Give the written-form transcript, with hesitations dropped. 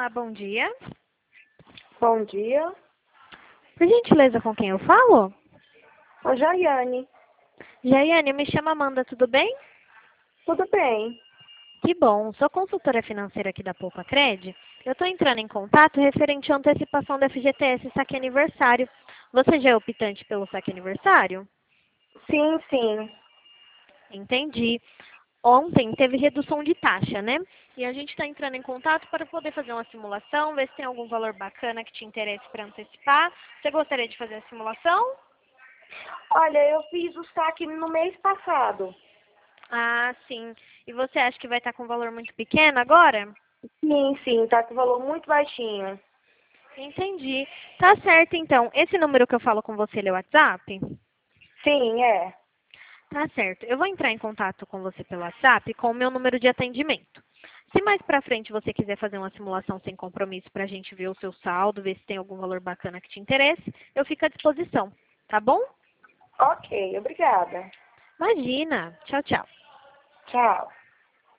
Olá, bom dia. Bom dia. Por gentileza, com quem eu falo? Ô, Jaiane, Jaiane, me chamo Amanda, tudo bem? tudo bem? Que bom, sou consultora financeira aqui da Poupa Cred. Eu estou entrando em contato referente à antecipação da FGTS Saque Aniversário. Você já é optante pelo Saque Aniversário? Sim, sim. Entendi. Ontem teve redução de taxa, né? E a gente está entrando em contato para poder fazer uma simulação, ver se tem algum valor bacana que te interesse para antecipar. Você gostaria de fazer a simulação? Olha, eu fiz o saque no mês passado. Ah, sim. E você acha que vai estar com um valor muito pequeno agora? Sim, sim, tá com valor muito baixinho. Entendi. Tá certo, então. Esse número que eu falo com você, ele é o WhatsApp? Sim, é. Tá certo. Eu vou entrar em contato com você pelo WhatsApp com o meu número de atendimento. Se mais pra frente você quiser fazer uma simulação sem compromisso pra gente ver o seu saldo, ver se tem algum valor bacana que te interesse, eu fico à disposição. Tá bom? Ok, obrigada. Imagina. Tchau, tchau. Tchau.